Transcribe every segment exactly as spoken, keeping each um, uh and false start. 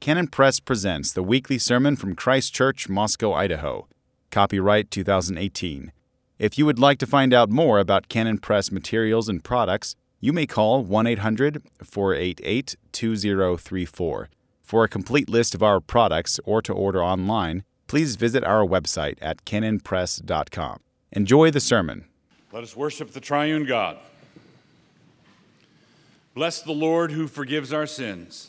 Canon Press presents the weekly sermon from Christ Church, Moscow, Idaho. Copyright two thousand eighteen. If you would like to find out more about Canon Press materials and products, you may call one eight hundred, four eight eight, two zero three four. For a complete list of our products or to order online, please visit our website at canon press dot com. Enjoy the sermon. Let us worship the triune God. Bless the Lord who forgives our sins.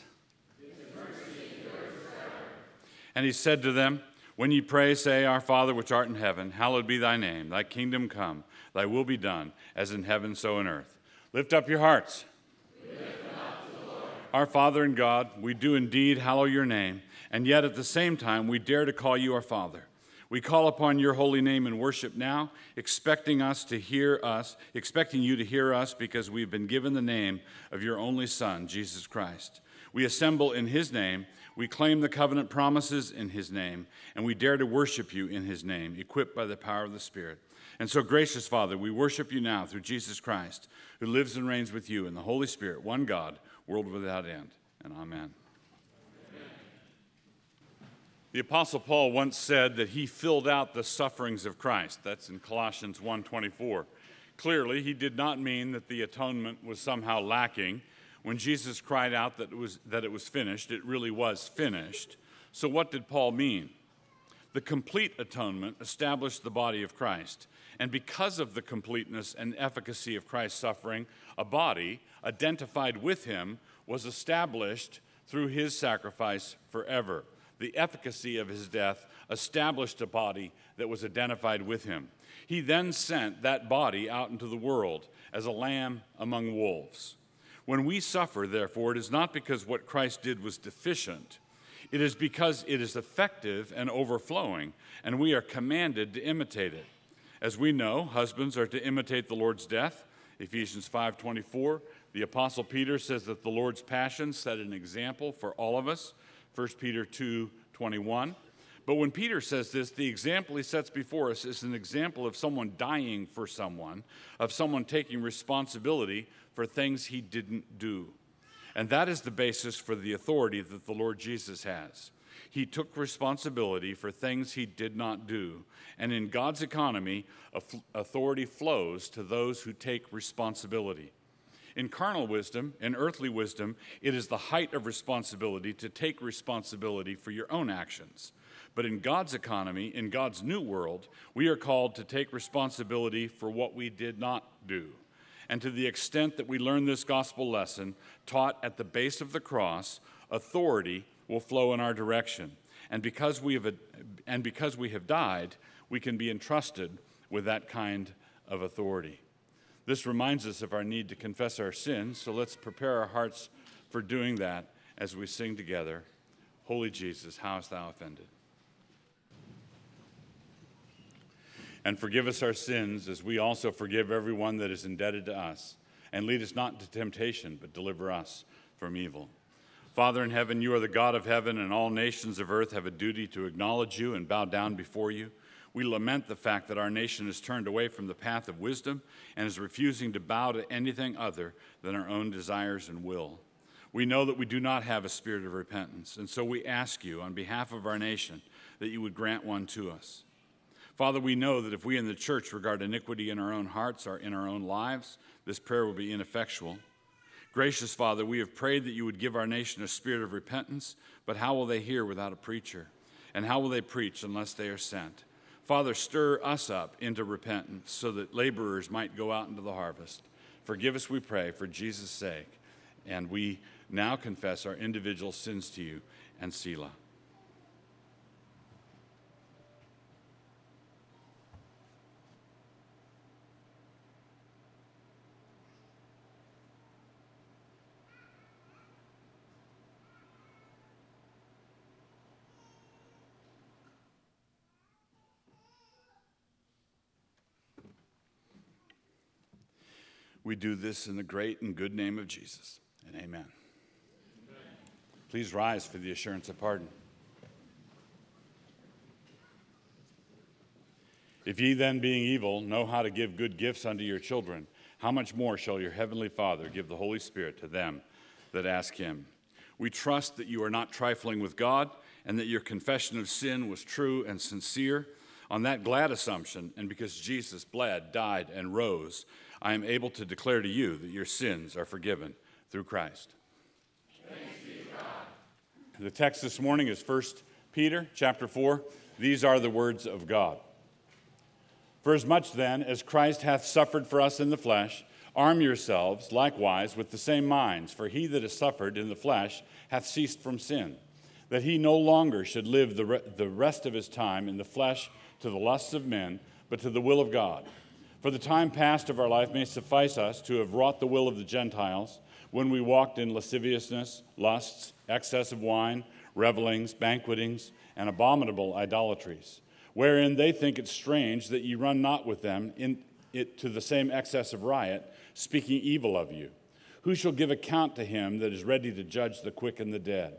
And he said to them, when ye pray, say, Our Father which art in heaven, hallowed be thy name. Thy kingdom come, thy will be done, as in heaven so in earth. Lift up your hearts. We lift them up to the Lord. Our Father and God, we do indeed hallow your name, and yet at the same time we dare to call you our Father. We call upon your holy name in worship now, expecting us to hear us, expecting you to hear us because we've been given the name of your only Son, Jesus Christ. We assemble in his name, we claim the covenant promises in his name, and we dare to worship you in his name, equipped by the power of the Spirit. And so, gracious Father, we worship you now through Jesus Christ, who lives and reigns with you in the Holy Spirit, one God, world without end. And amen. The Apostle Paul once said that he filled out the sufferings of Christ. That's in Colossians one twenty-four. Clearly, he did not mean that the atonement was somehow lacking. When Jesus cried out that it was, that it was finished, it really was finished. So what did Paul mean? The complete atonement established the body of Christ. And because of the completeness and efficacy of Christ's suffering, a body identified with him was established through his sacrifice forever. The efficacy of his death established a body that was identified with him. He then sent that body out into the world as a lamb among wolves. When we suffer, therefore, it is not because what Christ did was deficient. It is because it is effective and overflowing, and we are commanded to imitate it. As we know, husbands are to imitate the Lord's death. Ephesians five twenty-four, the Apostle Peter says that the Lord's passion set an example for all of us. First Peter two twenty-one. But when Peter says this, the example he sets before us is an example of someone dying for someone, of someone taking responsibility for things he didn't do. And that is the basis for the authority that the Lord Jesus has. He took responsibility for things he did not do. And in God's economy, authority flows to those who take responsibility. In carnal wisdom, in earthly wisdom, it is the height of responsibility to take responsibility for your own actions. But in God's economy, in God's new world, we are called to take responsibility for what we did not do. And to the extent that we learn this gospel lesson, taught at the base of the cross, authority will flow in our direction. And because we have, and because we have died, we can be entrusted with that kind of authority. This reminds us of our need to confess our sins, so let's prepare our hearts for doing that as we sing together, Holy Jesus, how hast thou offended? And forgive us our sins as we also forgive everyone that is indebted to us. And lead us not into temptation, but deliver us from evil. Father in heaven, you are the God of heaven, and all nations of earth have a duty to acknowledge you and bow down before you. We lament the fact that our nation has turned away from the path of wisdom and is refusing to bow to anything other than our own desires and will. We know that we do not have a spirit of repentance, and so we ask you on behalf of our nation that you would grant one to us. Father, we know that if we in the church regard iniquity in our own hearts or in our own lives, this prayer will be ineffectual. Gracious Father, we have prayed that you would give our nation a spirit of repentance, but how will they hear without a preacher? And how will they preach unless they are sent? Father, stir us up into repentance so that laborers might go out into the harvest. Forgive us, we pray, for Jesus' sake. And we now confess our individual sins to you, and Selah. We do this in the great and good name of Jesus, and amen. Amen. Please rise for the assurance of pardon. If ye then, being evil, know how to give good gifts unto your children, how much more shall your heavenly Father give the Holy Spirit to them that ask him? We trust that you are not trifling with God and that your confession of sin was true and sincere. On that glad assumption, and because Jesus bled, died, and rose, I am able to declare to you that your sins are forgiven through Christ. Thanks be to God. The text this morning is First Peter chapter four. These are the words of God. For as much then as Christ hath suffered for us in the flesh, arm yourselves likewise with the same minds, for he that has suffered in the flesh hath ceased from sin, that he no longer should live the, re- the rest of his time in the flesh to the lusts of men, but to the will of God. For the time past of our life may suffice us to have wrought the will of the Gentiles, when we walked in lasciviousness, lusts, excess of wine, revelings, banquetings, and abominable idolatries, wherein they think it strange that ye run not with them in it to the same excess of riot, speaking evil of you. Who shall give account to him that is ready to judge the quick and the dead?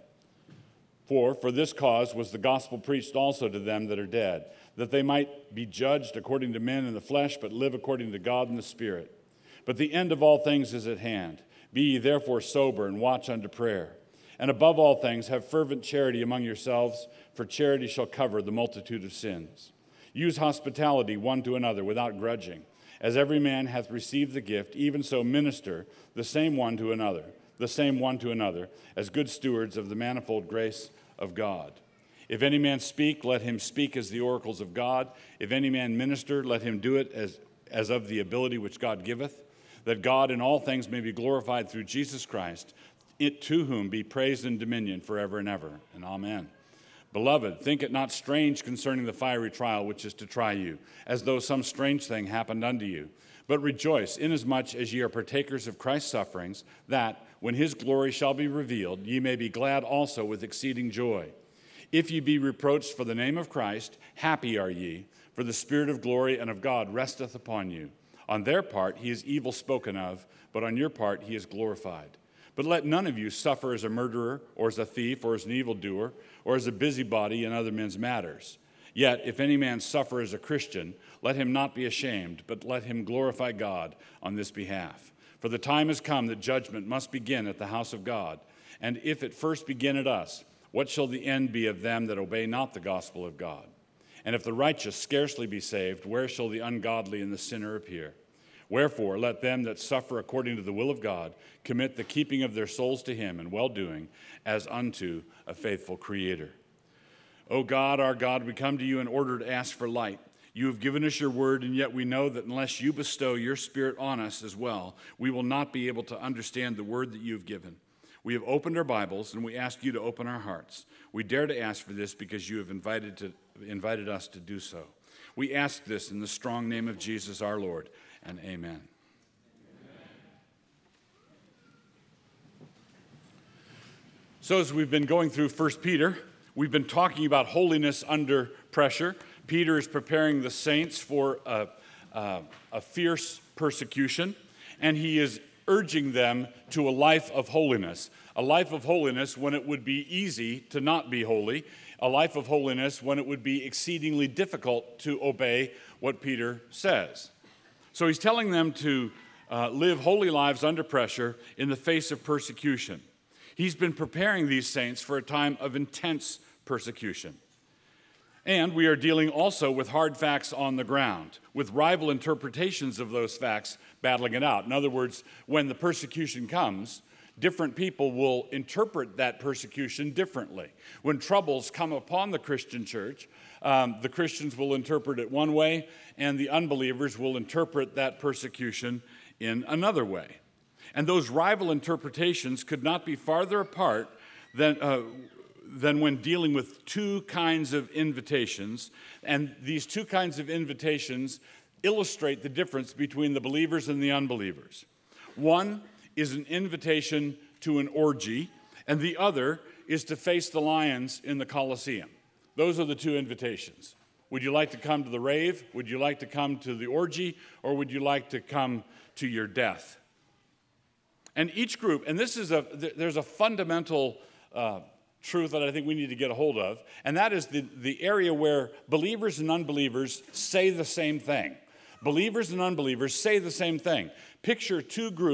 For for this cause was the gospel preached also to them that are dead, that they might be judged according to men in the flesh, but live according to God in the Spirit. But the end of all things is at hand. Be ye therefore sober and watch unto prayer. And above all things have fervent charity among yourselves, for charity shall cover the multitude of sins. Use hospitality one to another without grudging. As every man hath received the gift, even so minister the same one to another, the same one to another, as good stewards of the manifold grace of God. If any man speak, let him speak as the oracles of God. If any man minister, let him do it as, as of the ability which God giveth, that God in all things may be glorified through Jesus Christ, it to whom be praise and dominion forever and ever. And amen. Beloved, think it not strange concerning the fiery trial which is to try you, as though some strange thing happened unto you. But rejoice, inasmuch as ye are partakers of Christ's sufferings, that, when his glory shall be revealed, ye may be glad also with exceeding joy. If ye be reproached for the name of Christ, happy are ye, for the Spirit of glory and of God resteth upon you. On their part he is evil spoken of, but on your part he is glorified. But let none of you suffer as a murderer, or as a thief, or as an evildoer, or as a busybody in other men's matters. Yet, if any man suffer as a Christian, let him not be ashamed, but let him glorify God on this behalf. For the time is come that judgment must begin at the house of God. And if it first begin at us, what shall the end be of them that obey not the gospel of God? And if the righteous scarcely be saved, where shall the ungodly and the sinner appear? Wherefore, let them that suffer according to the will of God commit the keeping of their souls to him in well-doing, as unto a faithful Creator. O God, our God, we come to you in order to ask for light. You have given us your word, and yet we know that unless you bestow your Spirit on us as well, we will not be able to understand the word that you have given. We have opened our Bibles, and we ask you to open our hearts. We dare to ask for this because you have invited, to, invited us to do so. We ask this in the strong name of Jesus our Lord, and amen. Amen. So as we've been going through First Peter, we've been talking about holiness under pressure. Peter is preparing the saints for a, a, a fierce persecution, and he is urging them to a life of holiness. A life of holiness when it would be easy to not be holy. A life of holiness when it would be exceedingly difficult to obey what Peter says. So he's telling them to uh, live holy lives under pressure in the face of persecution. He's been preparing these saints for a time of intense persecution. And we are dealing also with hard facts on the ground, with rival interpretations of those facts battling it out. In other words, when the persecution comes, different people will interpret that persecution differently. When troubles come upon the Christian church, um, the Christians will interpret it one way, and the unbelievers will interpret that persecution in another way. And those rival interpretations could not be farther apart than, uh, than when dealing with two kinds of invitations. And these two kinds of invitations illustrate the difference between the believers and the unbelievers. One is an invitation to an orgy, and the other is to face the lions in the Colosseum. Those are the two invitations. Would you like to come to the rave? Would you like to come to the orgy? Or would you like to come to your death? And each group, and this is a, there's a fundamental uh, truth that I think we need to get a hold of, and that is the, the area where believers and unbelievers say the same thing. Believers and unbelievers say the same thing. Picture two groups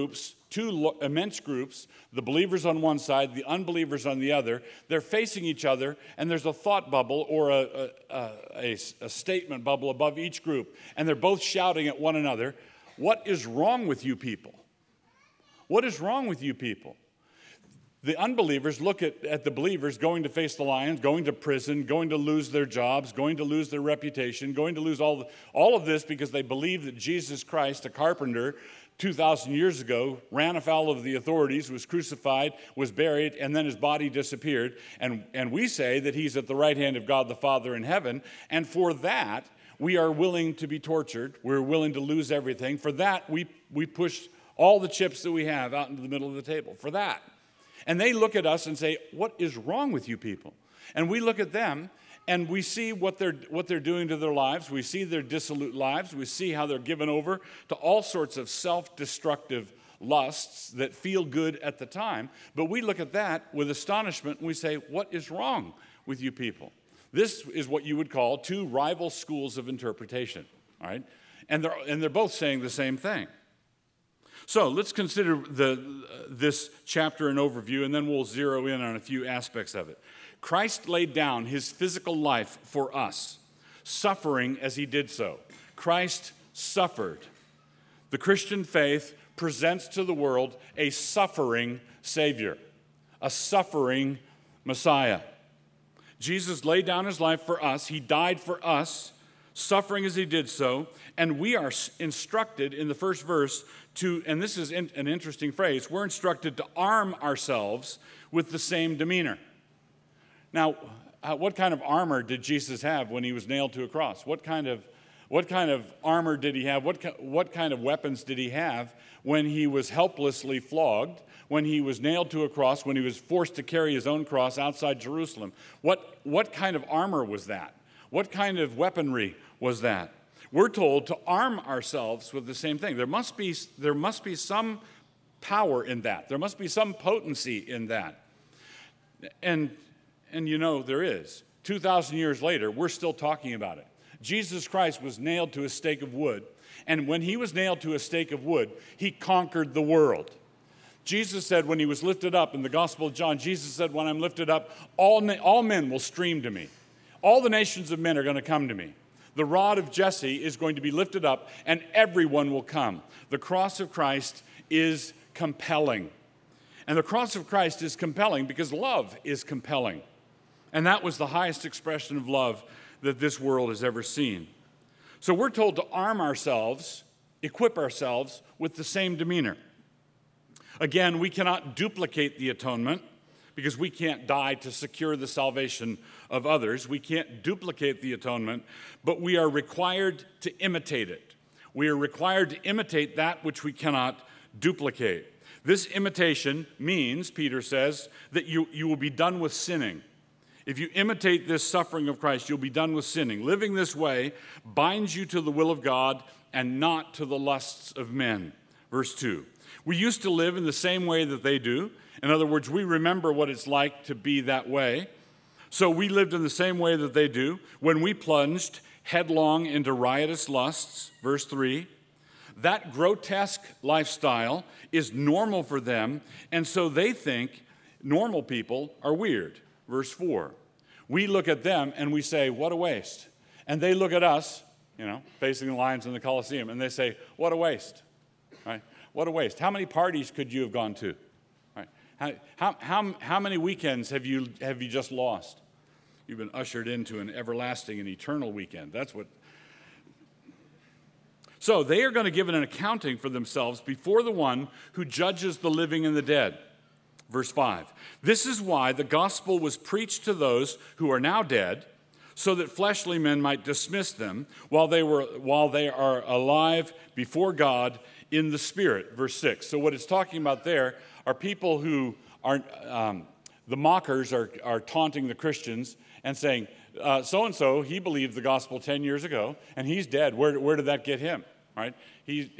two lo- immense groups, the believers on one side, the unbelievers on the other. They're facing each other, and there's a thought bubble or a, a, a, a statement bubble above each group, and they're both shouting at one another, "What is wrong with you people? What is wrong with you people?" The unbelievers look at, at the believers going to face the lions, going to prison, going to lose their jobs, going to lose their reputation, going to lose all, the, all of this because they believe that Jesus Christ, a carpenter, two thousand years ago, ran afoul of the authorities, was crucified, was buried, and then his body disappeared. And, and we say that he's at the right hand of God the Father in heaven. And for that, we are willing to be tortured. We're willing to lose everything. For that, we, we push all the chips that we have out into the middle of the table. For that. And they look at us and say, "What is wrong with you people?" And we look at them and we see what they're, what they're doing to their lives. We see their dissolute lives. We see how they're given over to all sorts of self-destructive lusts that feel good at the time. But we look at that with astonishment and we say, "What is wrong with you people?" This is what you would call two rival schools of interpretation, all right? And they're, and they're both saying the same thing. So let's consider the, uh, this chapter an overview, and then we'll zero in on a few aspects of it. Christ laid down his physical life for us, suffering as he did so. Christ suffered. The Christian faith presents to the world a suffering Savior, a suffering Messiah. Jesus laid down his life for us. He died for us, suffering as he did so, and we are instructed in the first verse to, and this is in, an interesting phrase, we're instructed to arm ourselves with the same demeanor. Now, uh, what kind of armor did Jesus have when he was nailed to a cross? What kind of, what kind of armor did he have? What, what kind of weapons did he have when he was helplessly flogged, when he was nailed to a cross, when he was forced to carry his own cross outside Jerusalem? What, what kind of armor was that? What kind of weaponry was that? We're told to arm ourselves with the same thing. There must be, there must be some power in that. There must be some potency in that. And, and you know there is. two thousand years later, we're still talking about it. Jesus Christ was nailed to a stake of wood, and when he was nailed to a stake of wood, he conquered the world. Jesus said when he was lifted up, in the Gospel of John, Jesus said, "When I'm lifted up, all, na- all men will stream to me. All the nations of men are going to come to me. The rod of Jesse is going to be lifted up, and everyone will come." The cross of Christ is compelling. And the cross of Christ is compelling because love is compelling. And that was the highest expression of love that this world has ever seen. So we're told to arm ourselves, equip ourselves with the same demeanor. Again, we cannot duplicate the atonement because we can't die to secure the salvation of others. We can't duplicate the atonement, but we are required to imitate it. We are required to imitate that which we cannot duplicate. This imitation means, Peter says, that you, you will be done with sinning. If you imitate this suffering of Christ, you'll be done with sinning. Living this way binds you to the will of God and not to the lusts of men. Verse two. We used to live in the same way that they do. In other words, we remember what it's like to be that way. So we lived in the same way that they do. When we plunged headlong into riotous lusts, verse three, that grotesque lifestyle is normal for them, and so they think normal people are weird. Verse four, we look at them and we say, "What a waste." And they look at us, you know, facing the lions in the Colosseum, and they say, "What a waste." Right? What a waste. How many parties could you have gone to? Right? How, how, how, how many weekends have you, have you just lost? You've been ushered into an everlasting and eternal weekend. That's what. So they are going to give an accounting for themselves before the one who judges the living and the dead. Verse five. This is why the gospel was preached to those who are now dead, so that fleshly men might dismiss them while they were while they are alive before God in the Spirit. Verse six. So what it's talking about there are people who are, um, the mockers are, are taunting the Christians and saying, uh, so-and-so, he believed the gospel ten years ago, and he's dead. Where, where did that get him? Right? He,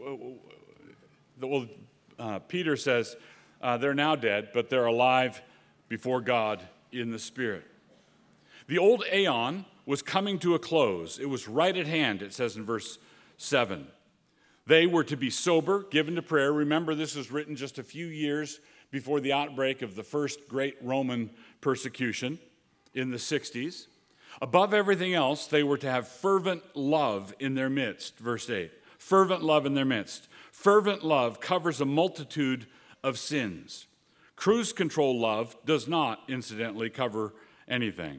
well, uh, Peter says uh, they're now dead, but they're alive before God in the Spirit. The old aeon was coming to a close. It was right at hand, it says in verse seven. They were to be sober, given to prayer. Remember, this was written just a few years before the outbreak of the first great Roman persecution in the sixties. Above everything else, they were to have fervent love in their midst, verse eight. Fervent love in their midst. Fervent love covers a multitude of sins. Cruise control love does not, incidentally, cover anything.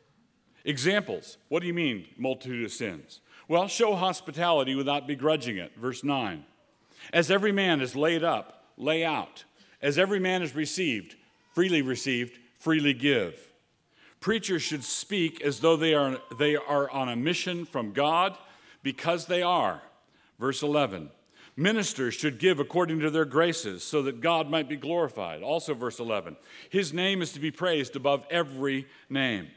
Examples. What do you mean, multitude of sins? Well, show hospitality without begrudging it, verse nine. As every man is laid up, lay out. As every man is received, freely received, freely give. Preachers should speak as though they are, they are on a mission from God, because they are. Verse eleven. Ministers should give according to their graces, so that God might be glorified. Also, verse eleven. His name is to be praised above every name.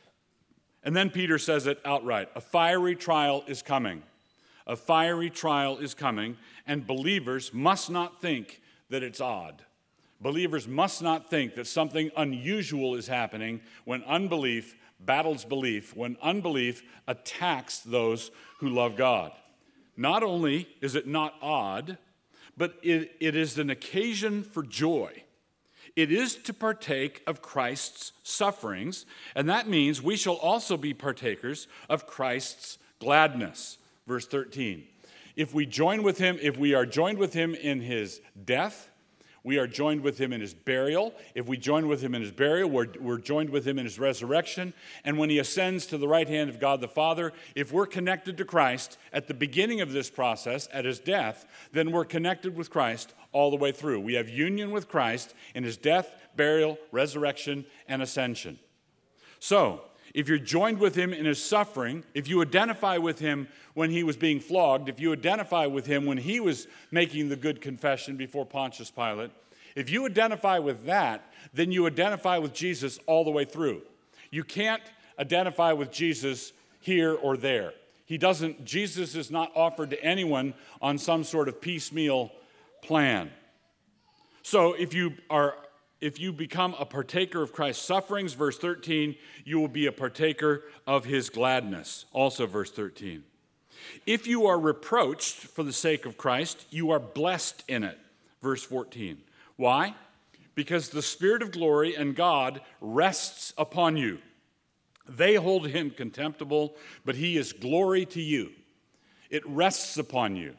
And then Peter says it outright. A fiery trial is coming. A fiery trial is coming, and believers must not think that it's odd. Believers must not think that something unusual is happening when unbelief battles belief, when unbelief attacks those who love God. Not only is it not odd, but it, it is an occasion for joy. It is to partake of Christ's sufferings, and that means we shall also be partakers of Christ's gladness. Verse thirteen. If we join with him, if we are joined with him in his death, we are joined with him in his burial. If we join with him in his burial, we're, we're joined with him in his resurrection. And when he ascends to the right hand of God the Father, if we're connected to Christ at the beginning of this process, at his death, then we're connected with Christ all the way through. We have union with Christ in his death, burial, resurrection, and ascension. So, if you're joined with him in his suffering, if you identify with him when he was being flogged, if you identify with him when he was making the good confession before Pontius Pilate, if you identify with that, then you identify with Jesus all the way through. You can't identify with Jesus here or there. He doesn't, Jesus is not offered to anyone on some sort of piecemeal plan. So if you are If you become a partaker of Christ's sufferings, verse thirteen, you will be a partaker of his gladness. Also, verse thirteen. If you are reproached for the sake of Christ, you are blessed in it. Verse fourteen. Why? Because the Spirit of glory and God rests upon you. They hold him contemptible, but he is glory to you. It rests upon you.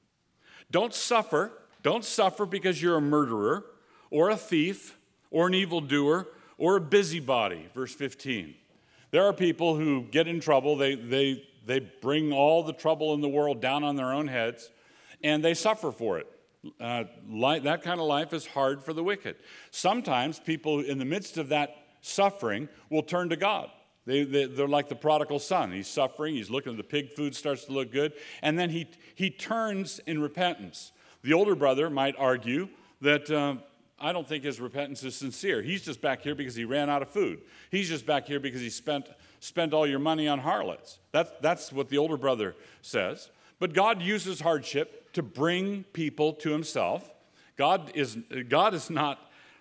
Don't suffer. Don't suffer because you're a murderer, or a thief, or an evildoer, or a busybody, verse fifteen. There are people who get in trouble. They, they, they bring all the trouble in the world down on their own heads, and they suffer for it. Uh, li- that kind of life is hard for the wicked. Sometimes people in the midst of that suffering will turn to God. They, they, they're like the prodigal son. He's suffering. He's looking at the pig food, starts to look good, and then he, he turns in repentance. The older brother might argue that uh, I don't think his repentance is sincere. He's just back here because he ran out of food. He's just back here because he spent spent all your money on harlots. That's, that's what the older brother says. But God uses hardship to bring people to himself. God is, God is not,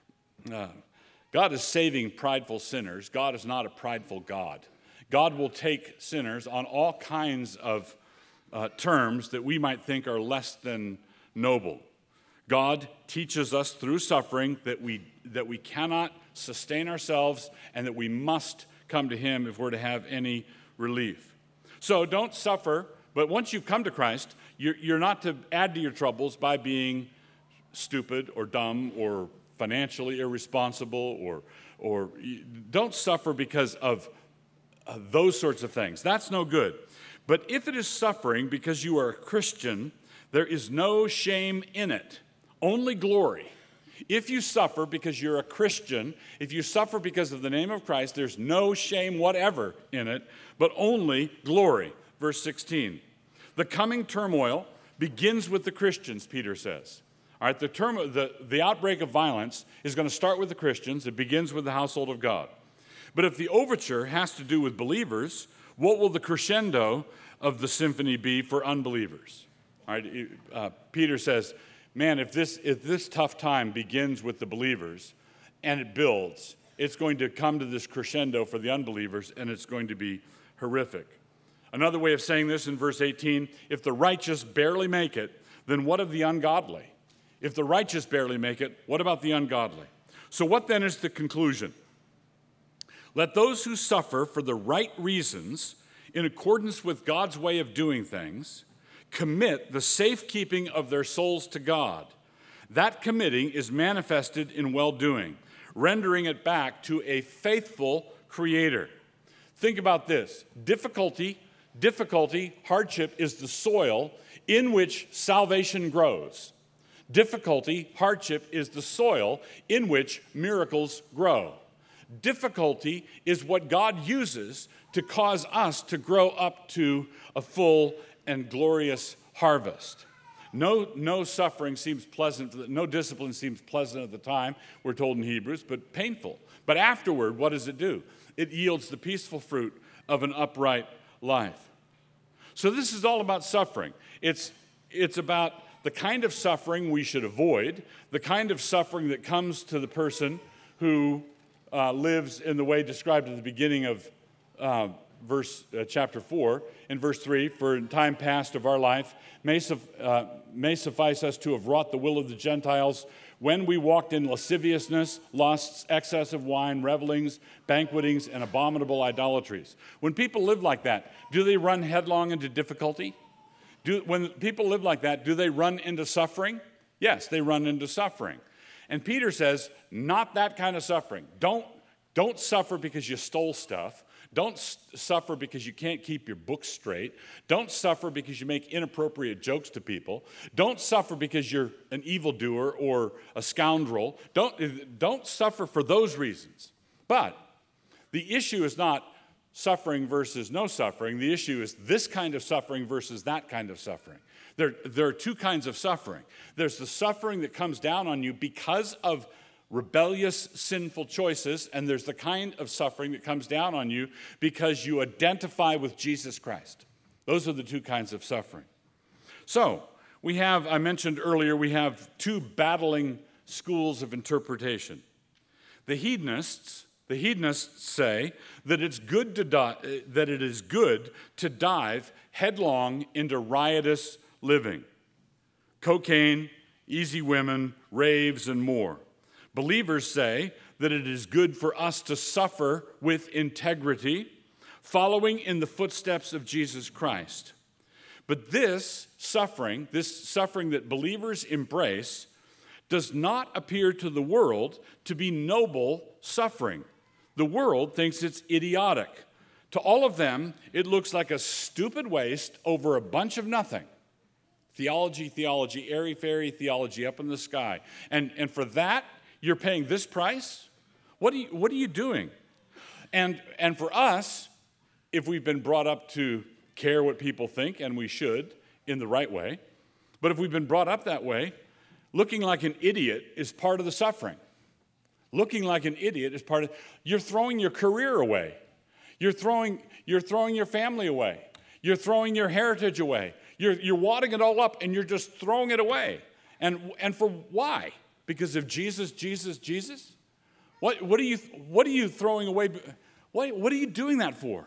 uh, God is saving prideful sinners. God is not a prideful God. God will take sinners on all kinds of uh, terms that we might think are less than noble. God teaches us through suffering that we that we cannot sustain ourselves and that we must come to him if we're to have any relief. So don't suffer, but once you've come to Christ, you're, you're not to add to your troubles by being stupid or dumb or financially irresponsible or, or don't suffer because of uh, those sorts of things. That's no good. But if it is suffering because you are a Christian, there is no shame in it. Only glory. If you suffer because you're a Christian, if you suffer because of the name of Christ, there's no shame whatever in it, but only glory. Verse sixteen. The coming turmoil begins with the Christians, Peter says. All right, the, term, the, the outbreak of violence is going to start with the Christians. It begins with the household of God. But if the overture has to do with believers, what will the crescendo of the symphony be for unbelievers? All right, uh, Peter says, man, if this, if this tough time begins with the believers and it builds, it's going to come to this crescendo for the unbelievers, and it's going to be horrific. Another way of saying this in verse eighteen, if the righteous barely make it, then what of the ungodly? If the righteous barely make it, what about the ungodly? So what then is the conclusion? Let those who suffer for the right reasons, in accordance with God's way of doing things, commit the safekeeping of their souls to God. That committing is manifested in well-doing, rendering it back to a faithful Creator. Think about this. Difficulty, difficulty, hardship is the soil in which salvation grows. Difficulty, hardship is the soil in which miracles grow. Difficulty is what God uses to cause us to grow up to a full and glorious harvest. No, no suffering seems pleasant, no discipline seems pleasant at the time, we're told in Hebrews, but painful. But afterward, what does it do? It yields the peaceful fruit of an upright life. So this is all about suffering. It's, it's about the kind of suffering we should avoid, the kind of suffering that comes to the person who uh, lives in the way described at the beginning of uh, verse uh, chapter four. In verse three, for in time past of our life may, uh, may suffice us to have wrought the will of the Gentiles when we walked in lasciviousness, lusts, excess of wine, revelings, banquetings, and abominable idolatries. When people live like that, do they run headlong into difficulty? Do, when people live like that, do they run into suffering? Yes, they run into suffering. And Peter says, not that kind of suffering. Don't, don't suffer because you stole stuff. Don't s- suffer because you can't keep your books straight. Don't suffer because you make inappropriate jokes to people. Don't suffer because you're an evildoer or a scoundrel. Don't, don't suffer for those reasons. But the issue is not suffering versus no suffering. The issue is this kind of suffering versus that kind of suffering. There, there are two kinds of suffering. There's the suffering that comes down on you because of rebellious, sinful choices, and there's the kind of suffering that comes down on you because you identify with Jesus Christ. Those are the two kinds of suffering. So, we have, I mentioned earlier, we have two battling schools of interpretation. The hedonists, the hedonists say that it's good to di- that it is good to dive headlong into riotous living. Cocaine, easy women, raves, and more. Believers say that it is good for us to suffer with integrity, following in the footsteps of Jesus Christ. But this suffering, this suffering that believers embrace, does not appear to the world to be noble suffering. The world thinks it's idiotic. To all of them, it looks like a stupid waste over a bunch of nothing. Theology, theology, airy-fairy theology up in the sky. And, and for that, you're paying this price? What are you, what are you doing? And, and for us, if we've been brought up to care what people think, and we should in the right way, but if we've been brought up that way, looking like an idiot is part of the suffering. Looking like an idiot is part of, you're throwing your career away. You're throwing, you're throwing your family away. You're throwing your heritage away. You're, you're wadding it all up and you're just throwing it away. And, and for why? Because of Jesus, Jesus, Jesus? What, what, are you, what are you throwing away? What, what are you doing that for?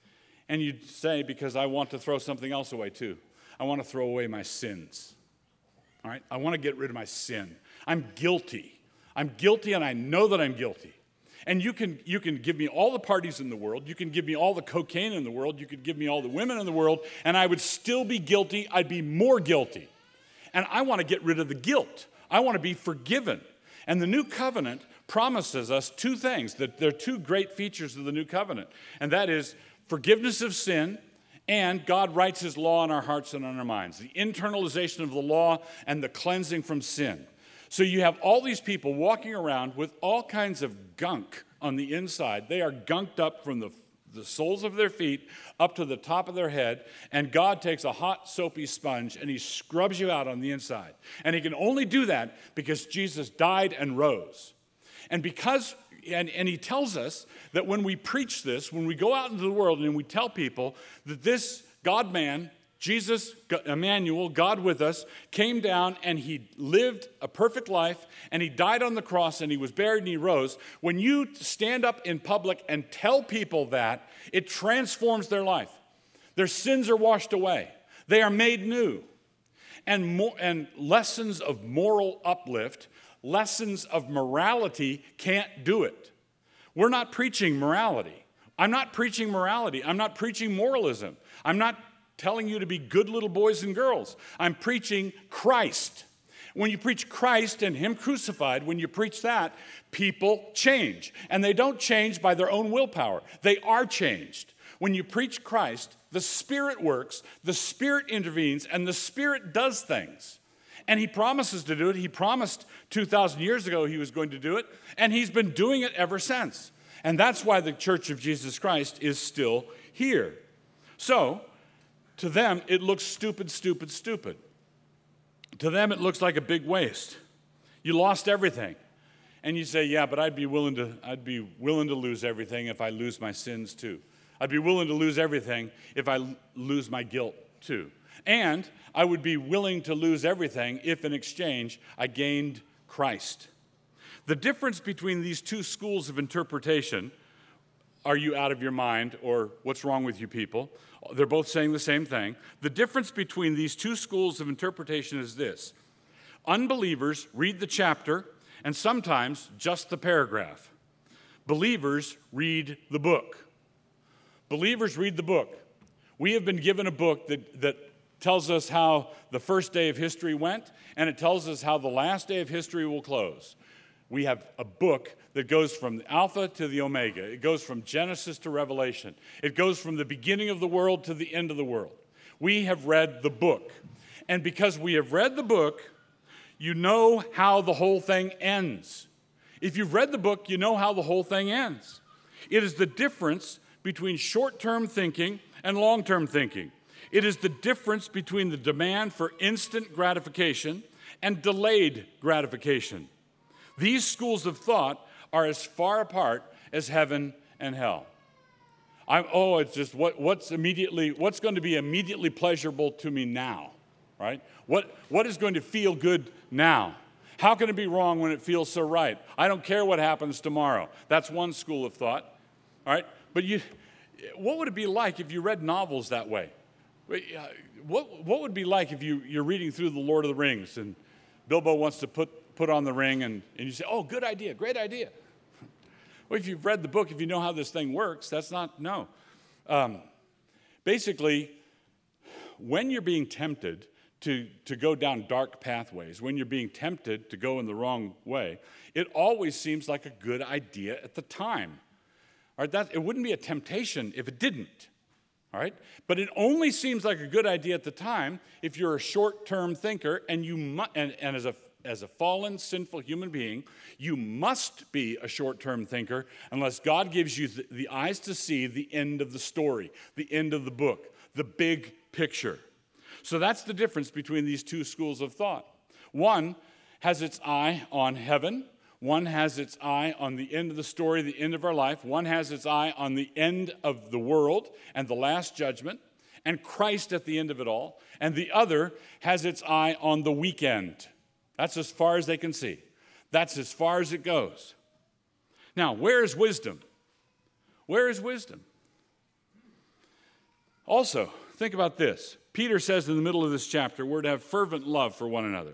And you say, because I want to throw something else away too. I want to throw away my sins. All right? I want to get rid of my sin. I'm guilty. I'm guilty and I know that I'm guilty. And you can, you can give me all the parties in the world. You can give me all the cocaine in the world. You could give me all the women in the world. And I would still be guilty. I'd be more guilty. And I want to get rid of the guilt. I want to be forgiven. And the new covenant promises us two things. That there are two great features of the new covenant. And that is forgiveness of sin, and God writes his law in our hearts and on our minds. The internalization of the law and the cleansing from sin. So you have all these people walking around with all kinds of gunk on the inside. They are gunked up from the, the soles of their feet up to the top of their head, and God takes a hot, soapy sponge and he scrubs you out on the inside. And he can only do that because Jesus died and rose. And because, and, and he tells us that when we preach this, when we go out into the world and we tell people that this God-man, Jesus, Emmanuel, God with us, came down and he lived a perfect life and he died on the cross and he was buried and he rose. When you stand up in public and tell people that, it transforms their life. Their sins are washed away. They are made new. And, more, and lessons of moral uplift, lessons of morality can't do it. We're not preaching morality. I'm not preaching morality. I'm not preaching moralism. I'm not telling you to be good little boys and girls. I'm preaching Christ. When you preach Christ and Him crucified, when you preach that, people change. And they don't change by their own willpower. They are changed. When you preach Christ, the Spirit works, the Spirit intervenes, and the Spirit does things. And He promises to do it. He promised two thousand years ago He was going to do it, and He's been doing it ever since. And that's why the Church of Jesus Christ is still here. So, to them, it looks stupid, stupid, stupid. To them, it looks like a big waste. You lost everything. And you say, yeah, but I'd be willing to, I'd be willing to lose everything if I lose my sins too. I'd be willing to lose everything if I l- lose my guilt too. And I would be willing to lose everything if in exchange I gained Christ. The difference between these two schools of interpretation, are you out of your mind or what's wrong with you people? They're both saying the same thing. The difference between these two schools of interpretation is this. Unbelievers read the chapter and sometimes just the paragraph. Believers read the book. Believers read the book. We have been given a book that, that tells us how the first day of history went, and it tells us how the last day of history will close. We have a book that goes from the Alpha to the Omega. It goes from Genesis to Revelation. It goes from the beginning of the world to the end of the world. We have read the book. And because we have read the book, you know how the whole thing ends. If you've read the book, you know how the whole thing ends. It is the difference between short-term thinking and long-term thinking. It is the difference between the demand for instant gratification and delayed gratification. These schools of thought are as far apart as heaven and hell. I'm, oh, it's just what, what's immediately, what's going to be immediately pleasurable to me now, right? What, what is going to feel good now? How can it be wrong when it feels so right? I don't care what happens tomorrow. That's one school of thought, all right? But you, what would it be like if you read novels that way? What, what would it be like if you, you're reading through The Lord of the Rings and Bilbo wants to put put on the ring, and, and you say, oh, good idea, great idea. Well, if you've read the book, if you know how this thing works, that's not, no. Um, basically, when you're being tempted to, to go down dark pathways, when you're being tempted to go in the wrong way, it always seems like a good idea at the time. All right, that, it wouldn't be a temptation if it didn't. All right, but it only seems like a good idea at the time if you're a short-term thinker and you mu- and, and as a As a fallen, sinful human being, you must be a short-term thinker unless God gives you the, the eyes to see the end of the story, the end of the book, the big picture. So that's the difference between these two schools of thought. One has its eye on heaven. One has its eye on the end of the story, the end of our life. One has its eye on the end of the world and the last judgment and Christ at the end of it all. And the other has its eye on the weekend. That's as far as they can see. That's as far as it goes. Now, where is wisdom? Where is wisdom? Also, think about this. Peter says in the middle of this chapter, we're to have fervent love for one another.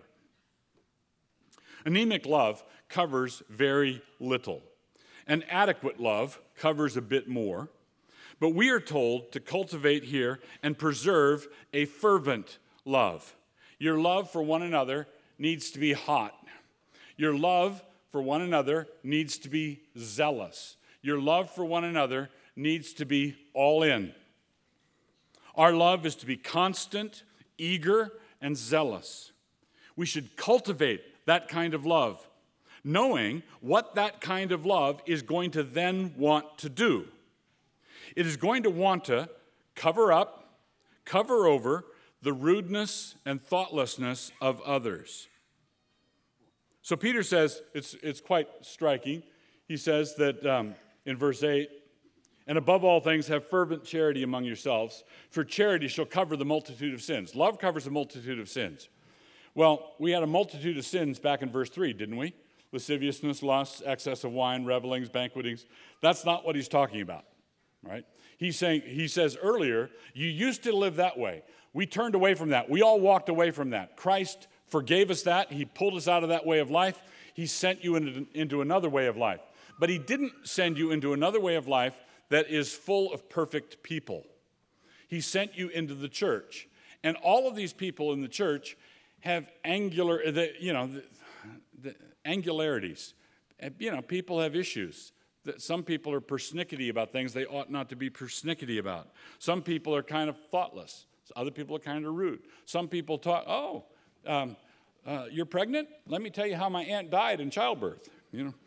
Anemic love covers very little. An adequate love covers a bit more. But we are told to cultivate here and preserve a fervent love. Your love for one another needs to be hot. Your love for one another needs to be zealous. Your love for one another needs to be all in. Our love is to be constant, eager, and zealous. We should cultivate that kind of love, knowing what that kind of love is going to then want to do. It is going to want to cover up, cover over, the rudeness and thoughtlessness of others. So Peter says, it's, it's quite striking. He says that um, in verse eight, and above all things have fervent charity among yourselves, for charity shall cover the multitude of sins. Love covers a multitude of sins. Well, we had a multitude of sins back in verse three, didn't we? Lasciviousness, lust, excess of wine, revelings, banquetings. That's not what he's talking about. right? He's saying, he says earlier, you used to live that way. We turned away from that. We all walked away from that. Christ forgave us that. He pulled us out of that way of life. He sent you into, into another way of life. But he didn't send you into another way of life that is full of perfect people. He sent you into the church. And all of these people in the church have angular, the, you know, the, the angularities. You know, people have issues. Some people are persnickety about things they ought not to be persnickety about. Some people are kind of thoughtless. Other people are kind of rude. Some people talk, oh, um, uh, you're pregnant? Let me tell you how my aunt died in childbirth, you know.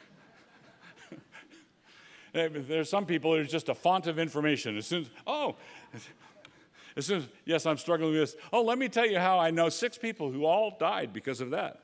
There's some people who's just a font of information. As soon as, oh, as soon as, yes, I'm struggling with this. Oh, let me tell you how I know six people who all died because of that.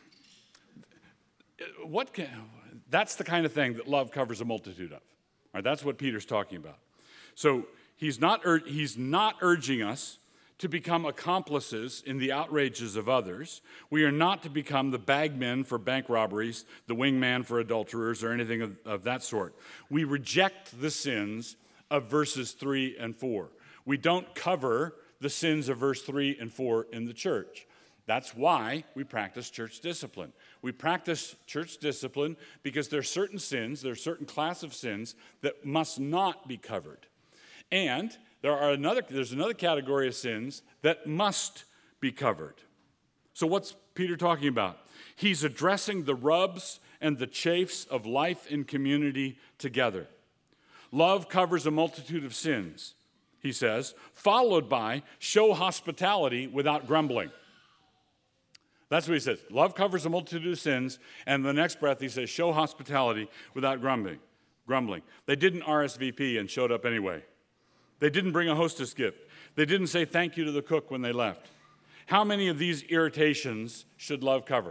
What can, that's the kind of thing that love covers a multitude of. All right, that's what Peter's talking about. So he's not, ur- he's not urging us to become accomplices in the outrages of others. We are not to become the bagmen for bank robberies, the wingman for adulterers, or anything of, of that sort. We reject the sins of verses three and four. We don't cover the sins of verse three and four in the church. That's why we practice church discipline. We practice church discipline because there are certain sins, there are certain class of sins that must not be covered. And there are another, there's another category of sins that must be covered. So what's Peter talking about? He's addressing the rubs and the chafes of life in community together. Love covers a multitude of sins, he says, followed by show hospitality without grumbling. That's what he says. Love covers a multitude of sins, and the next breath he says, show hospitality without grumbling. Grumbling. They didn't R S V P and showed up anyway. They didn't bring a hostess gift. They didn't say thank you to the cook when they left. How many of these irritations should love cover?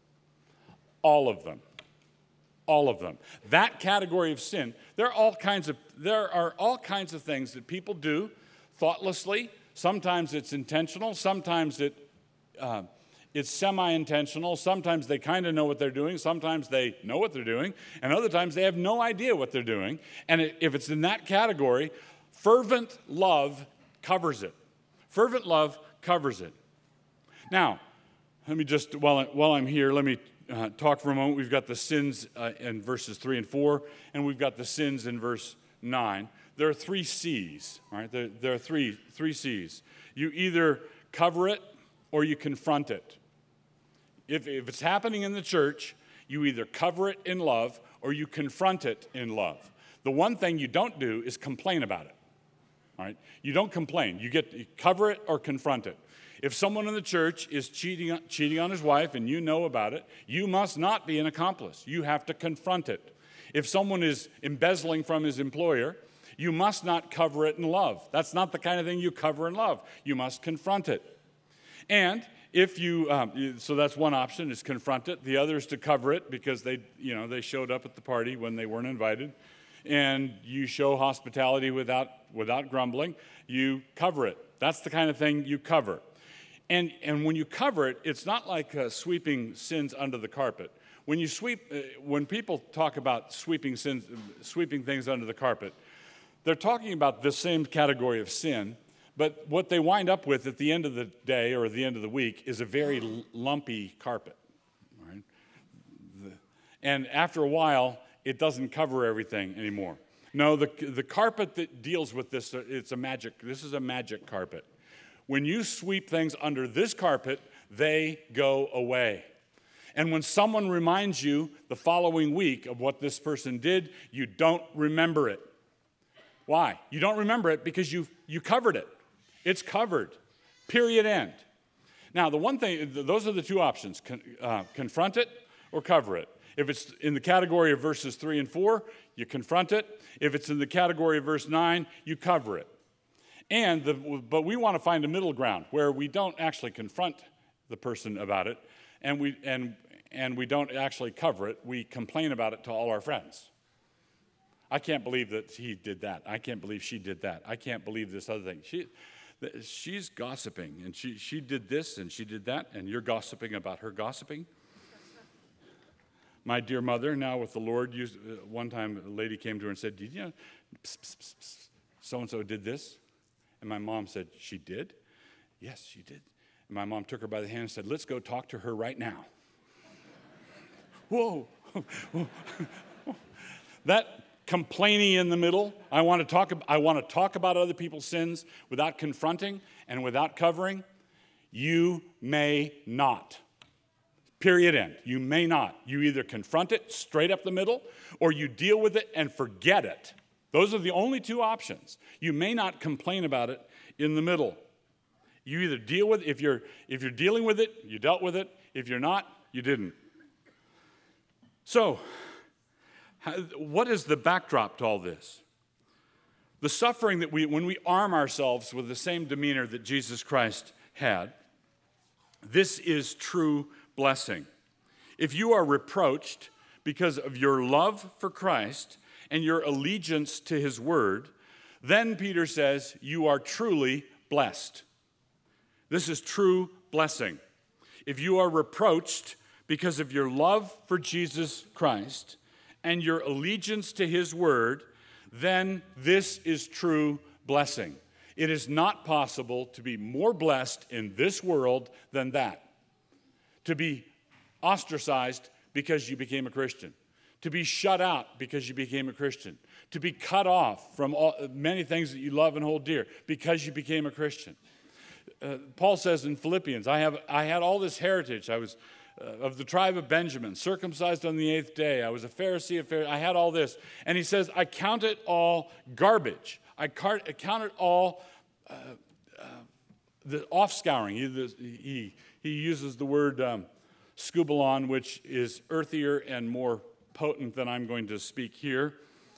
All of them. All of them. That category of sin, there are all kinds of, there are all kinds of things that people do thoughtlessly. Sometimes it's intentional. Sometimes it, uh, it's semi-intentional. Sometimes they kind of know what they're doing. Sometimes they know what they're doing. And other times they have no idea what they're doing. And it, if it's in that category, fervent love covers it. Fervent love covers it. Now, let me just, while, I, while I'm here, let me uh, talk for a moment. We've got the sins uh, in verses three and four, and we've got the sins in verse nine. There are three C's, all right? There, there are three, three C's. You either cover it or you confront it. If, if it's happening in the church, you either cover it in love or you confront it in love. The one thing you don't do is complain about it. All right? You don't complain. You get you cover it or confront it. If someone in the church is cheating, cheating on his wife and you know about it, you must not be an accomplice. You have to confront it. If someone is embezzling from his employer, you must not cover it in love. That's not the kind of thing you cover in love. You must confront it. And if you, um, so that's one option, is confront it. The other is to cover it because they, you know, they showed up at the party when they weren't invited. And you show hospitality without without grumbling, you cover it. That's the kind of thing you cover. And and when you cover it, it's not like uh, sweeping sins under the carpet. When you sweep, uh, when people talk about sweeping sins, sweeping things under the carpet, they're talking about the same category of sin, but what they wind up with at the end of the day or at the end of the week is a very l- lumpy carpet. Right? The, and after a while, it doesn't cover everything anymore. No, the, the carpet that deals with this, it's a magic, this is a magic carpet. When you sweep things under this carpet, they go away. And when someone reminds you the following week of what this person did, you don't remember it. Why? You don't remember it because you you covered it. It's covered. Period, end. Now, the one thing, those are the two options, con, uh, confront it or cover it. If it's in the category of verses three and four, you confront it. If it's in the category of verse nine, you cover it. And the, but we want to find a middle ground where we don't actually confront the person about it, and we and and we don't actually cover it. We complain about it to all our friends. I can't believe that he did that. I can't believe she did that. I can't believe this other thing. She, she's gossiping, and she she did this and she did that, and you're gossiping about her gossiping. My dear mother, now with the Lord, used, uh, one time a lady came to her and said, did you know, so-and-so did this. And my mom said, she did? Yes, she did. And my mom took her by the hand and said, let's go talk to her right now. Whoa. That complaining in the middle, I want to talk, I want to talk about other people's sins without confronting and without covering. You may not. Period, end. You may not. You either confront it straight up the middle, or you deal with it and forget it. Those are the only two options. You may not complain about it in the middle. You either deal with it, if you're, if you're dealing with it, you dealt with it. If you're not, you didn't. So, what is the backdrop to all this? The suffering that we, when we arm ourselves with the same demeanor that Jesus Christ had, this is true blessing. If you are reproached because of your love for Christ and your allegiance to his word, then Peter says you are truly blessed. This is true blessing. If you are reproached because of your love for Jesus Christ and your allegiance to his word, then this is true blessing. It is not possible to be more blessed in this world than that. To be ostracized because you became a Christian. To be shut out because you became a Christian. To be cut off from all, many things that you love and hold dear because you became a Christian. Uh, Paul says in Philippians, I have I had all this heritage. I was uh, of the tribe of Benjamin, circumcised on the eighth day. I was a Pharisee of Pharisees. I had all this. And he says, I count it all garbage. I count it all uh, uh, the off-scouring. He, the, he, he uses the word um, skubalon, which is earthier and more potent than I'm going to speak here,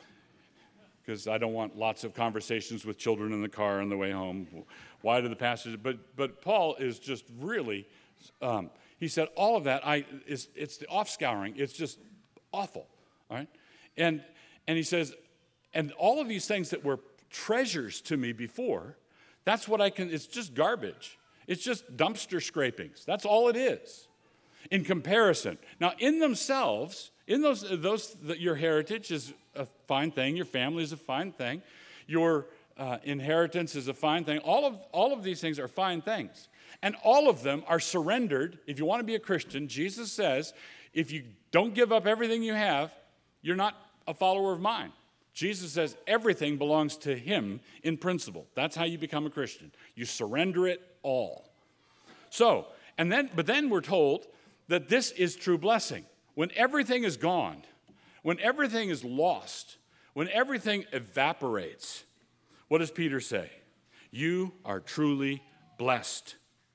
because I don't want lots of conversations with children in the car on the way home. Why do the pastors? But but Paul is just really, um, he said all of that. I is it's the off-scouring. It's just awful, all right? And and he says, and all of these things that were treasures to me before, that's what I can. It's just garbage. It's just dumpster scrapings. That's all it is, in comparison. Now, in themselves, in those those that your heritage is a fine thing. Your family is a fine thing. Your Uh, inheritance is a fine thing. All of, all of these things are fine things. And all of them are surrendered. If you want to be a Christian, Jesus says, if you don't give up everything you have, you're not a follower of mine. Jesus says everything belongs to him in principle. That's how you become a Christian. You surrender it all. So, and then, but then we're told that this is true blessing. When everything is gone, when everything is lost, when everything evaporates, what does Peter say? You are truly blessed.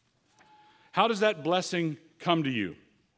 How does that blessing come to you?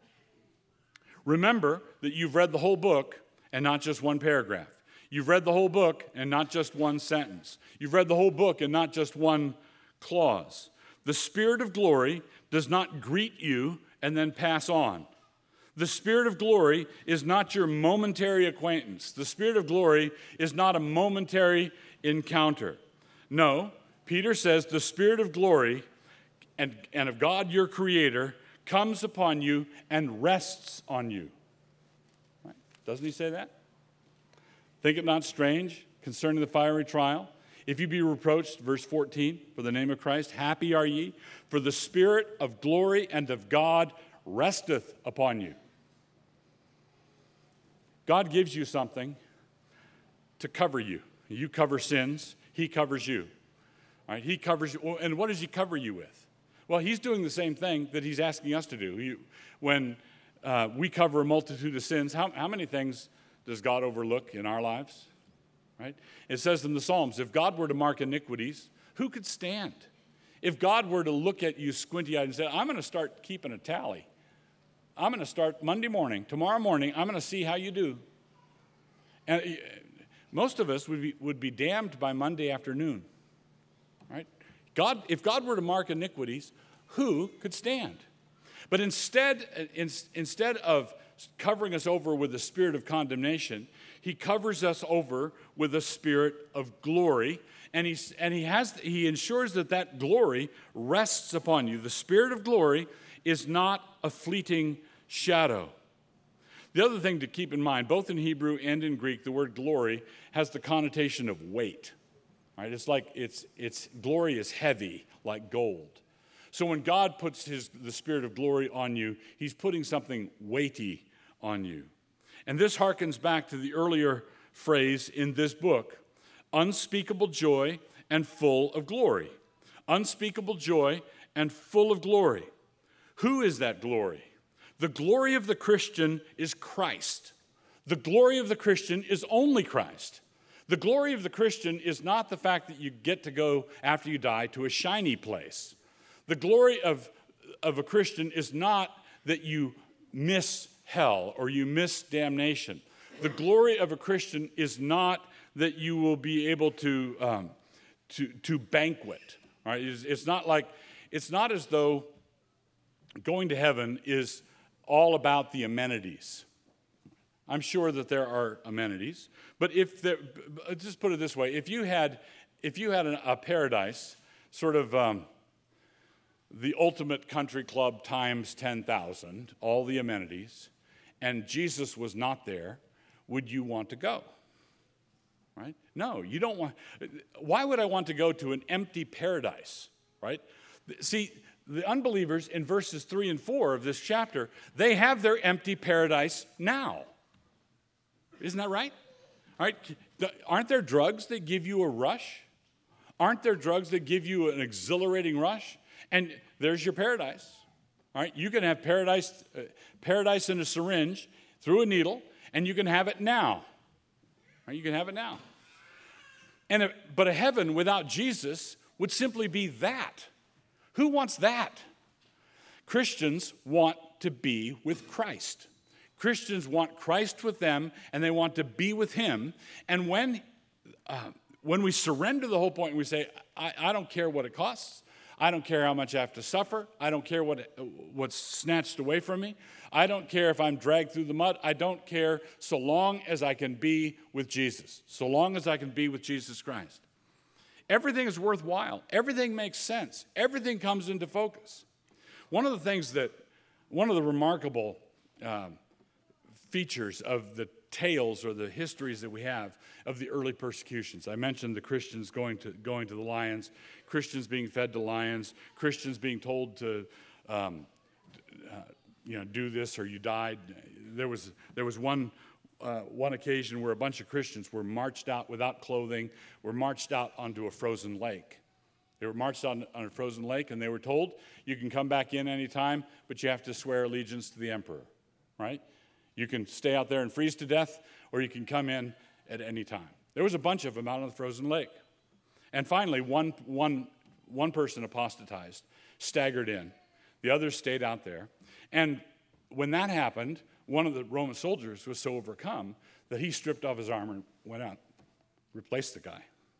Remember that you've read the whole book and not just one paragraph. You've read the whole book and not just one sentence. You've read the whole book and not just one clause. The Spirit of glory does not greet you and then pass on. The Spirit of glory is not your momentary acquaintance. The Spirit of glory is not a momentary encounter. No, Peter says the Spirit of glory and, and of God your Creator comes upon you and rests on you. Right? Doesn't he say that? Think it not strange concerning the fiery trial. If you be reproached, verse fourteen, for the name of Christ, happy are ye, for the Spirit of glory and of God resteth upon you. God gives you something to cover you. You cover sins. He covers you. All right? He covers you. And what does he cover you with? Well, he's doing the same thing that he's asking us to do. He, when uh, we cover a multitude of sins, how, how many things does God overlook in our lives? Right? It says in the Psalms, if God were to mark iniquities, who could stand? If God were to look at you squinty-eyed and say, I'm going to start keeping a tally. I'm going to start Monday morning, tomorrow morning, I'm going to see how you do. And most of us would be, would be damned by Monday afternoon, right? God, if God were to mark iniquities, who could stand? But instead, in, instead of covering us over with the spirit of condemnation, he covers us over with a spirit of glory, and, he's, and he, has, he ensures that that glory rests upon you. The Spirit of glory is not a fleeting shadow. The other thing to keep in mind, both in Hebrew and in Greek, the word glory has the connotation of weight. Right? It's like it's it's glory is heavy, like gold. So when God puts his the spirit of glory on you, he's putting something weighty on you. And this harkens back to the earlier phrase in this book, unspeakable joy and full of glory. Unspeakable joy and full of glory. Who is that glory? The glory of the Christian is Christ. The glory of the Christian is only Christ. The glory of the Christian is not the fact that you get to go after you die to a shiny place. The glory of, of a Christian is not that you miss hell or you miss damnation. The glory of a Christian is not that you will be able to, um, to, to banquet. Right? It's, it's not like, it's not as though going to heaven is all about the amenities. I'm sure that there are amenities, but if there, just put it this way: if you had, if you had a, a paradise, sort of um, the ultimate country club times ten thousand, all the amenities, and Jesus was not there, would you want to go? Right? No, you don't want. Why would I want to go to an empty paradise? Right? See, the unbelievers in verses three and four of this chapter, they have their empty paradise now. Isn't that right? All right? Aren't there drugs that give you a rush? Aren't there drugs that give you an exhilarating rush? And there's your paradise. All right? You can have paradise, uh, paradise in a syringe through a needle, and you can have it now. All right? You can have it now. And a, but a heaven without Jesus would simply be that. Who wants that? Christians want to be with Christ. Christians want Christ with them, and they want to be with him. And when, uh, when we surrender the whole point and we say, I, I don't care what it costs. I don't care how much I have to suffer. I don't care what what's snatched away from me. I don't care if I'm dragged through the mud. I don't care so long as I can be with Jesus, so long as I can be with Jesus Christ. Everything is worthwhile. Everything makes sense. Everything comes into focus. One of the things that, one of the remarkable um, features of the tales or the histories that we have of the early persecutions. I mentioned the Christians going to going to the lions, Christians being fed to lions, Christians being told to, um, uh, you know, do this or you died. There was there was one uh, one occasion where a bunch of Christians were marched out without clothing, were marched out onto a frozen lake. They were marched on, on a frozen lake, and they were told, you can come back in anytime, but you have to swear allegiance to the emperor, right? You can stay out there and freeze to death, or you can come in at any time. There was a bunch of them out on the frozen lake. And finally, one, one, one person apostatized, staggered in. The others stayed out there. And when that happened, one of the Roman soldiers was so overcome that he stripped off his armor and went out, replaced the guy.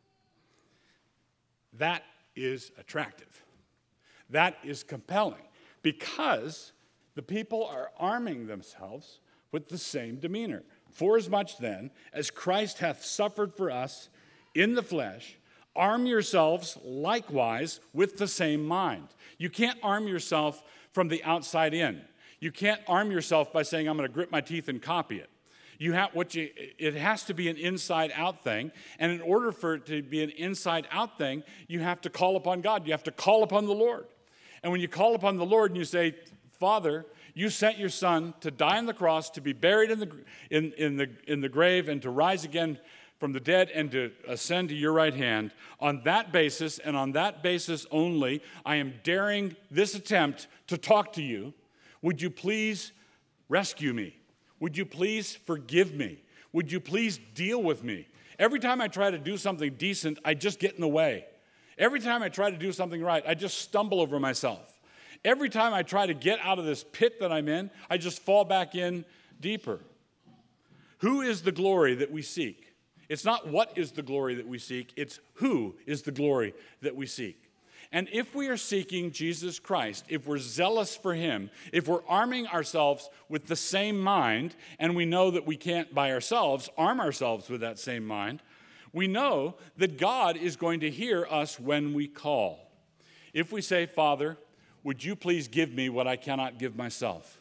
That is attractive. That is compelling, because the people are arming themselves with the same demeanor. Forasmuch then, as Christ hath suffered for us in the flesh, arm yourselves likewise with the same mind. You can't arm yourself from the outside in. You can't arm yourself by saying, I'm going to grit my teeth and copy it. You have what you. It has to be an inside-out thing, and in order for it to be an inside-out thing, you have to call upon God. You have to call upon the Lord. And when you call upon the Lord and you say, Father, you sent your Son to die on the cross, to be buried in the in, in the in the grave, and to rise again from the dead and to ascend to your right hand. On that basis, and on that basis only, I am daring this attempt to talk to you. Would you please rescue me? Would you please forgive me? Would you please deal with me? Every time I try to do something decent, I just get in the way. Every time I try to do something right, I just stumble over myself. Every time I try to get out of this pit that I'm in, I just fall back in deeper. Who is the glory that we seek? It's not what is the glory that we seek, it's who is the glory that we seek. And if we are seeking Jesus Christ, if we're zealous for him, if we're arming ourselves with the same mind, and we know that we can't by ourselves arm ourselves with that same mind, we know that God is going to hear us when we call. If we say, Father, would you please give me what I cannot give myself?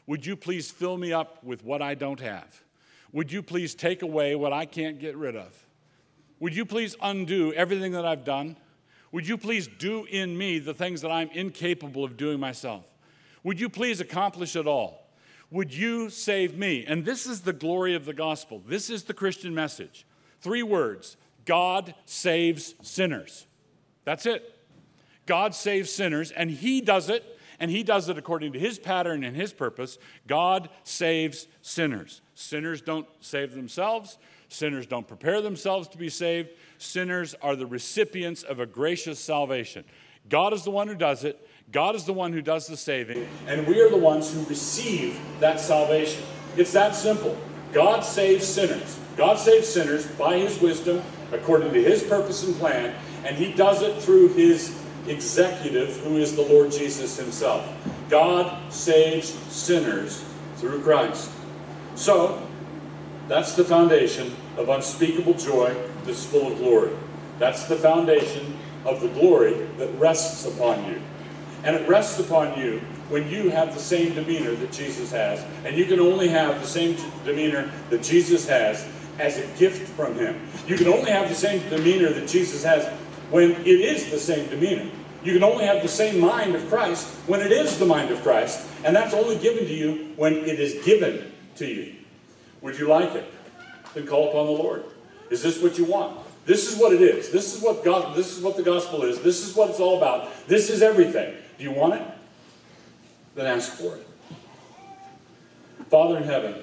Would you please fill me up with what I don't have? Would you please take away what I can't get rid of? Would you please undo everything that I've done? Would you please do in me the things that I'm incapable of doing myself? Would you please accomplish it all? Would you save me? And this is the glory of the gospel. This is the Christian message. Three words: God saves sinners. That's it. God saves sinners, and he does it, and he does it according to his pattern and his purpose. God saves sinners. Sinners don't save themselves. Sinners don't prepare themselves to be saved. Sinners are the recipients of a gracious salvation. God is the one who does it. God is the one who does the saving, and we are the ones who receive that salvation. It's that simple. God saves sinners. God saves sinners by his wisdom, according to his purpose and plan, and he does it through his executive, who is the Lord Jesus himself. God saves sinners through Christ. So, that's the foundation of unspeakable joy that's full of glory. That's the foundation of the glory that rests upon you. And it rests upon you when you have the same demeanor that Jesus has. And you can only have the same demeanor that Jesus has as a gift from him. You can only have the same demeanor that Jesus has when it is the same demeanor. You can only have the same mind of Christ when it is the mind of Christ. And that's only given to you when it is given to you. Would you like it? Then call upon the Lord. Is this what you want? This is what it is. This is what God, this is what the gospel is. This is what it's all about. This is everything. Do you want it? Then ask for it. Father in heaven,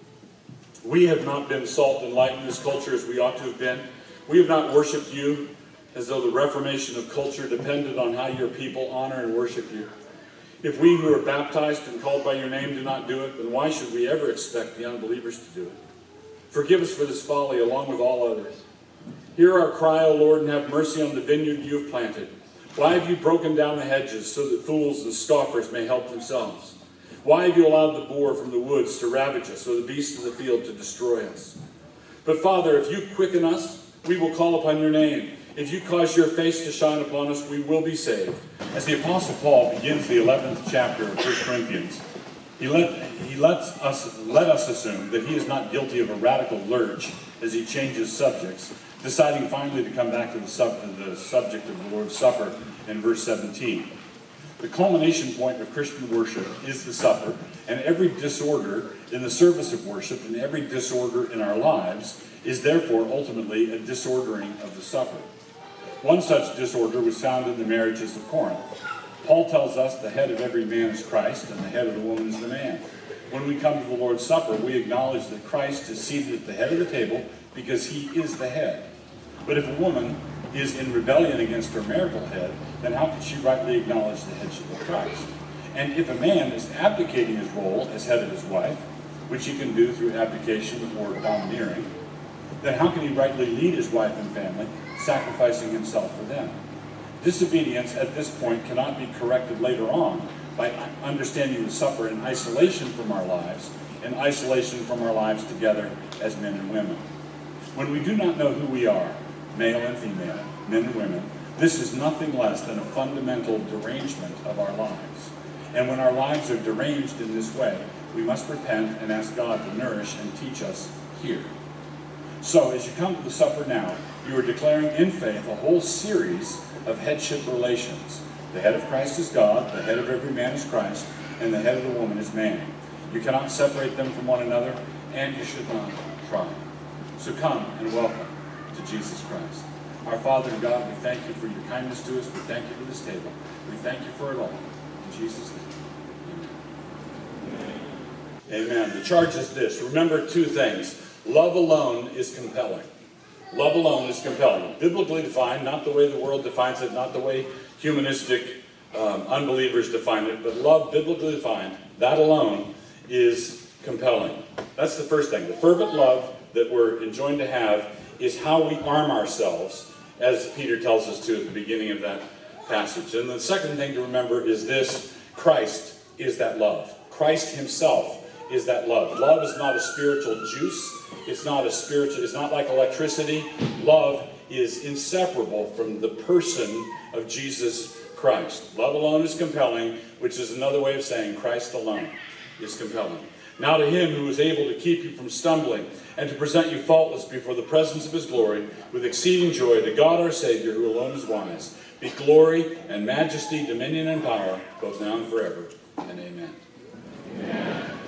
we have not been salt and light in this culture as we ought to have been. We have not worshipped you as though the reformation of culture depended on how your people honor and worship you. If we who are baptized and called by your name do not do it, then why should we ever expect the unbelievers to do it? Forgive us for this folly along with all others. Hear our cry, O Lord, and have mercy on the vineyard you have planted. Why have you broken down the hedges so that fools and scoffers may help themselves? Why have you allowed the boar from the woods to ravage us, or the beast of the field to destroy us? But Father, if you quicken us, we will call upon your name. If you cause your face to shine upon us, we will be saved. As the Apostle Paul begins the eleventh chapter of First Corinthians, he let, he lets us, let us assume that he is not guilty of a radical lurch as he changes subjects, deciding finally to come back to the, sub, the subject of the Lord's Supper in verse seventeen. The culmination point of Christian worship is the supper, and every disorder in the service of worship and every disorder in our lives is therefore ultimately a disordering of the supper. One such disorder was found in the marriages of Corinth. Paul tells us the head of every man is Christ, and the head of the woman is the man. When we come to the Lord's Supper, we acknowledge that Christ is seated at the head of the table because he is the head. But if a woman is in rebellion against her marital head, then how can she rightly acknowledge the headship of Christ? And if a man is abdicating his role as head of his wife, which he can do through abdication or domineering, then how can he rightly lead his wife and family, sacrificing himself for them? Disobedience at this point cannot be corrected later on by understanding the supper in isolation from our lives, in isolation from our lives together as men and women. When we do not know who we are, male and female, men and women, this is nothing less than a fundamental derangement of our lives. And when our lives are deranged in this way, we must repent and ask God to nourish and teach us here. So, as you come to the supper now, you are declaring in faith a whole series of headship relations. The head of Christ is God, the head of every man is Christ, and the head of the woman is man. You cannot separate them from one another, and you should not try. So come and welcome to Jesus Christ. Our Father and God, we thank you for your kindness to us. We thank you for this table. We thank you for it all. In Jesus' name, amen. Amen. The charge is this. Remember two things. Love alone is compelling. Love alone is compelling. Biblically defined, not the way the world defines it, not the way humanistic um, unbelievers define it, but love biblically defined, that alone is compelling. That's the first thing. The fervent love that we're enjoined to have is how we arm ourselves, as Peter tells us to at the beginning of that passage. And the second thing to remember is this: Christ is that love. Christ himself is that love. Love is not a spiritual juice. It's not a spiritual, it's not like electricity. Love is inseparable from the person of Jesus Christ. Love alone is compelling, which is another way of saying Christ alone. is compelling. Now to him who is able to keep you from stumbling and to present you faultless before the presence of his glory with exceeding joy, to God our Savior, who alone is wise, be glory and majesty, dominion and power, both now and forever. And amen. Amen.